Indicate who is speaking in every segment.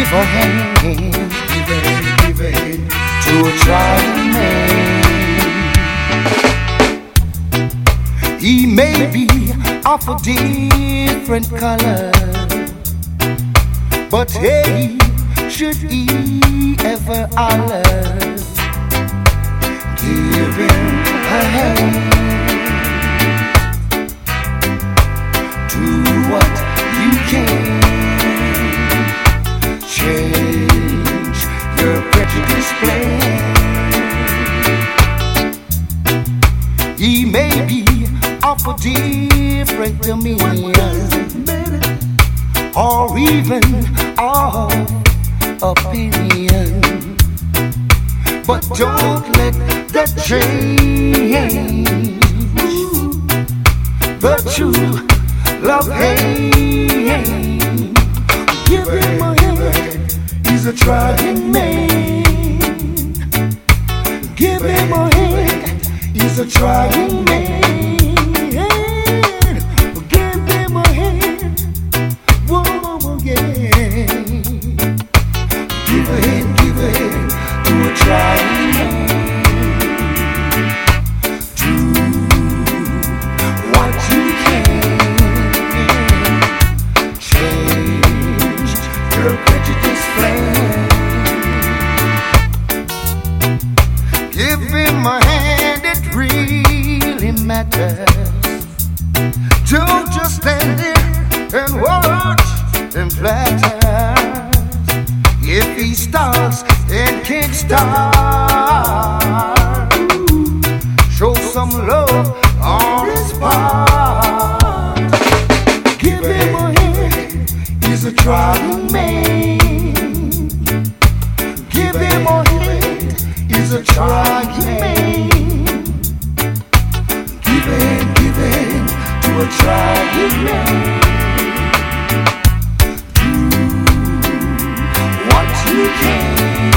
Speaker 1: Give a hand, give a hand to a trying man. He may be of a different color, but hey, should he ever holler, give him a hand. Do what you can, change your prejudice plan. He may be of a different dominion, or even of opinion, but don't let that change the true love hate. Give him a hand, he's a trying man. Give him a hand, he's a trying man. Give him a hand, whoa, yeah. Give a hand to a trying man. Do what you can. Your prejudice plan. Give him a hand, it really matters. Don't just stand there and watch and flatter. If he starts and can't start, show some love on his part. Give him a hand, he's a trying man. Give him a hand, he's a trying man. Give a hand to a trying man. Do what you can,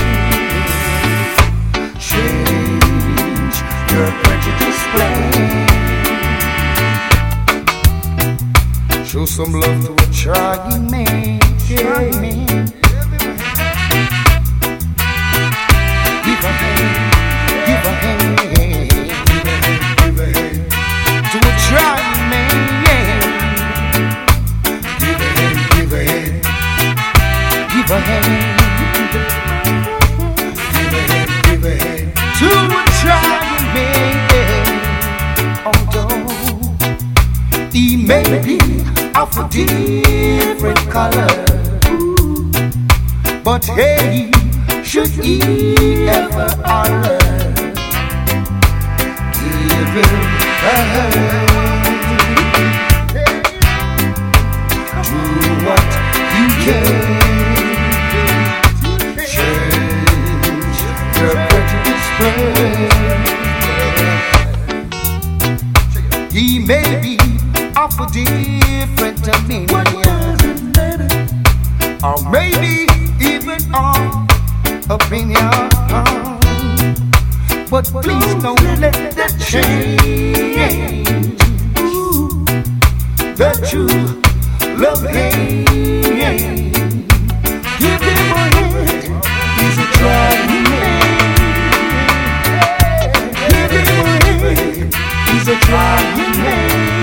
Speaker 1: change your prejudice plan. Show some love to a trying man. Trying man. Give a hand, give a hand, give a hand to a trying man. Give a hand, give a hand, give a hand, give a hand to a trying man. Although he may be of a different color, but hey, should he ever holler, give him a hand. Do what you can, change your prejudice plan. He may be of a different dominion, or maybe even of opinion, but please don't let that change the true love hate. Give him a hand, he's a trying man. Give him a hand, he's a trying man.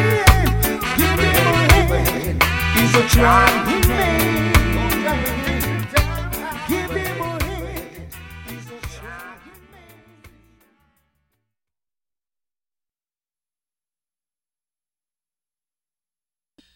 Speaker 1: Give him a hand, he's a trying man.